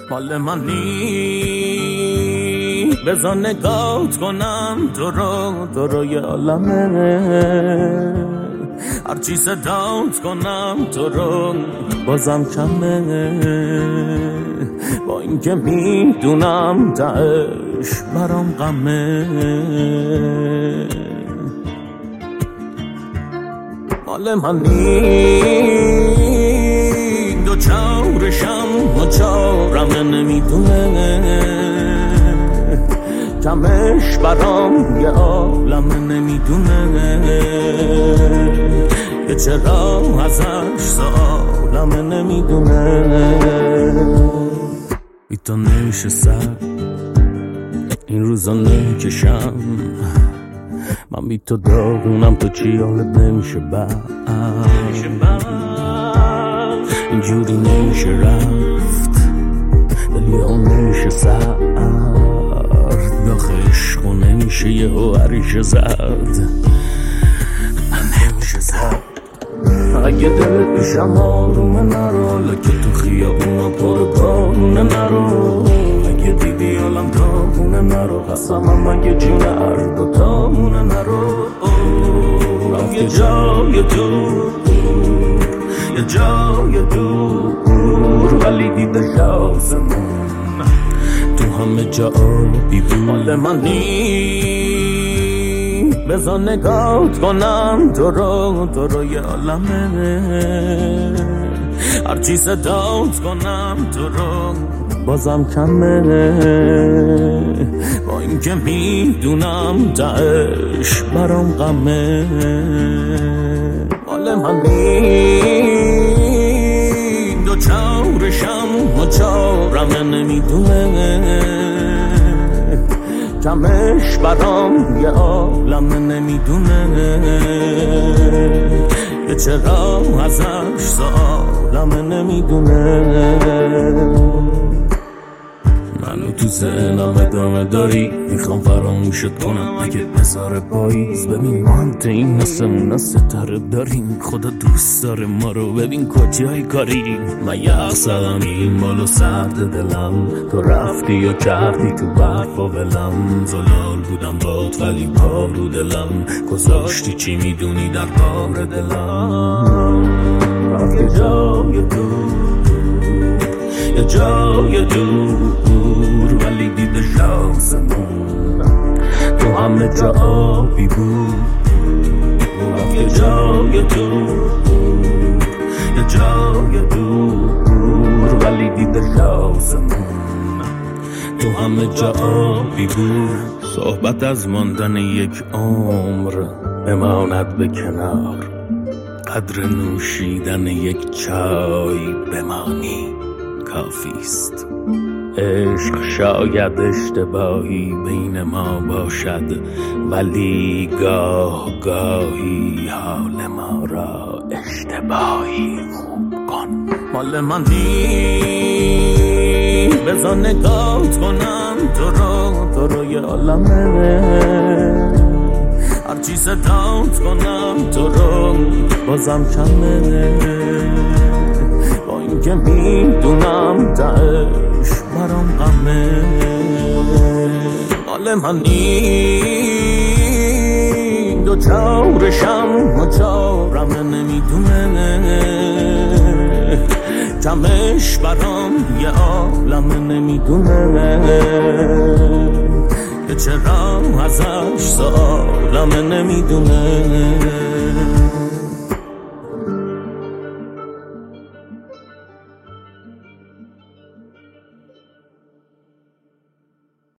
مال منی بذار نگات کنم تو رو یه عالمه هرچی صدات کنم تو رو بازم کمه با اینکه میدونم تهش برام غمه مال منی دو چارشم و چارم نمیدونه کمش برام یه عالم نمیدونه که چرا ازش سالم نمیدونه بی تو نشستم این روزا نکشم من بی تو داغونم تو چی حالت نمیشه اینجوری نمیشه رفت دلی ها نمیشه سرد داخل عشقو نمیشه یه هوریشه زد نمیشه زد اگه دلت پیشم آرومه نرو لکه تو خیابونا پر بارونه نرو اگه دیدی عالم داغونه نرو قسمم اگه جون هر دوتامونه نرو رفت یه جای دور یه جای دور ولی دیده شازمون تو همه جا آبی بود مال منی بذار نگات کنم تو رو یه عالمه هرچی صدات کنم تو رو بازم کمه با اینکه میدونم تهش برام غمه مال منی دو چارشم و چارم نمیدونه کمش برام یه عالم نمیدونه که چرا ازش سالم نمیدونه منو تو ذهنم ادامه داری میخوام فراموشت کنم اگه بذاره پاییز ببین ما هم این نسمون ستاره داریم خدا دوست داره ما رو ببین کجای کاریم من یخ زدم این بالو سرد دلم تو رفتی و کردی تو برف و ولم زلال بودم باد ولی پا رو دلم گذاشتی چی میدونی در بار دلم رفت یه جای دور یه جای دور ولی دیده شازمون تو همه جا آبی بود رفت یه جای دور یه جای دور ولی دیده شازمون تو همه جا آبی بود صحبت از ماندن یک عمر بماند به کنار قدر نوشیدن یک چای بمانی کافیست عشق شاید اشتباهی بین ما باشد ولی گاه گاهی حال ما را اشتباهی خوب کن مال منی بذار نگات کنم تو رو یه عالمه هرچی صدات کنم تو رو بازم کمه با اینکه میدونم تهش برام غمه مال منی دو چارشم و چارم نمیدونه کمش برام یه عالم نمیدونه که چرا ازش سالم نمیدونه